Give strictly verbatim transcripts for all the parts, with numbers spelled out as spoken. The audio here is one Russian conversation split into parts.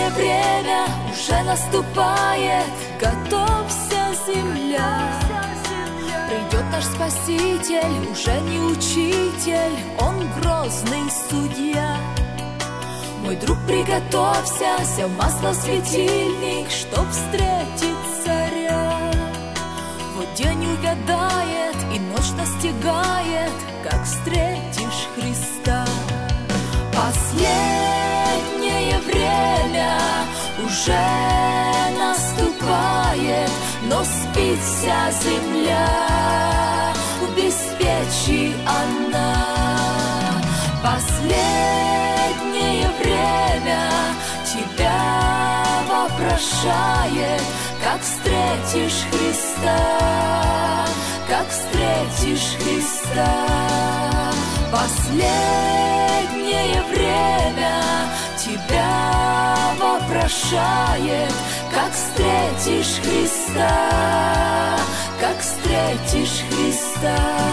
Последнее время уже наступает, готовься, земля. Придет наш Спаситель, уже не учитель, Он грозный судья. Мой друг, приготовься, сел масло в светильник, чтоб встретить царя. Вот день увядает и ночь настигает, как встретишь Христа. Последнее время уже наступает, но спит вся земля, обеспечи она. Последнее время тебя вопрошает, как встретишь Христа, как встретишь Христа. Последнее время тебя вопрошает, как встретишь Христа, как встретишь Христа.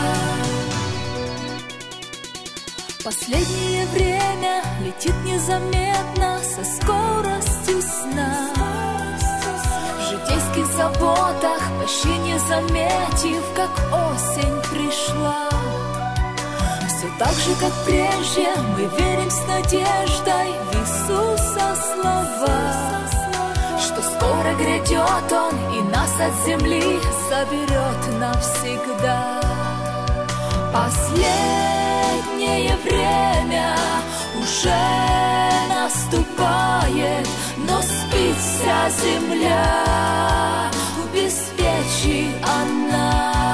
Последнее время летит незаметно со скоростью сна. В житейских заботах почти не заметив, как осень пришла. Все так же, как прежде, мы верим с надеждой в Иисуса слова, что скоро грядет Он и нас от земли заберет навсегда. Последнее время уже наступает, но спит вся земля, обеспечи она.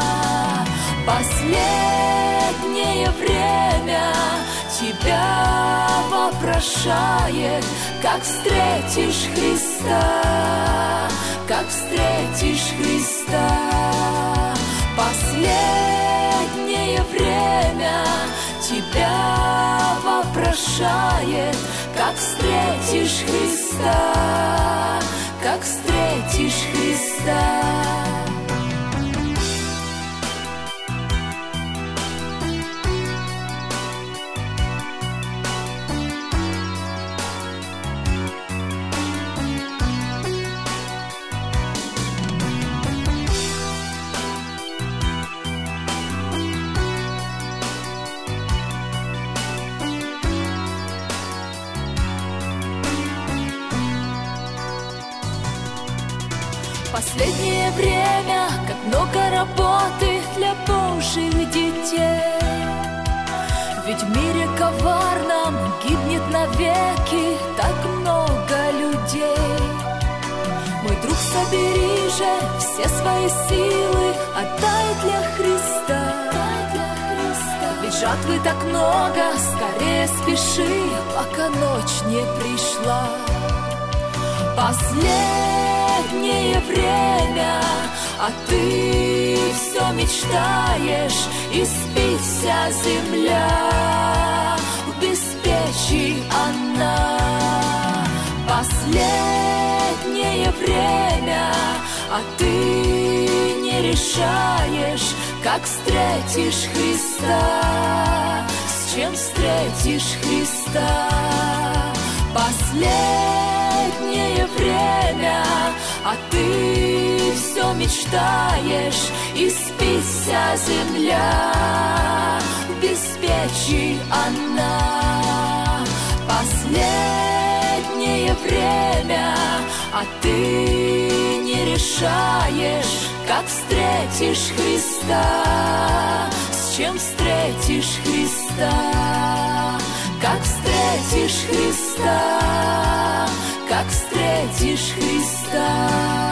Последнее время тебя вопрошает, как встретишь Христа, как встретишь Христа. Последнее время тебя вопрошает, как встретишь Христа, как встретишь Христа. Последнее время, как много работы для Божьих детей. Ведь в мире коварном гибнет навеки так много людей. Мой друг, собери же все свои силы, отдай для Христа. Ведь жатвы так много, скорее спеши, пока ночь не пришла. Последнее время, а ты все мечтаешь, и спит вся земля, обеспечи она. Последнее время, а ты не решаешь, как встретишь Христа, с чем встретишь Христа. Последнее время, а ты все мечтаешь, и спит вся земля, обеспечи она. Последнее время, а ты не решаешь, как встретишь Христа, с чем встретишь Христа, как встретишь Христа, как встретишь Христа.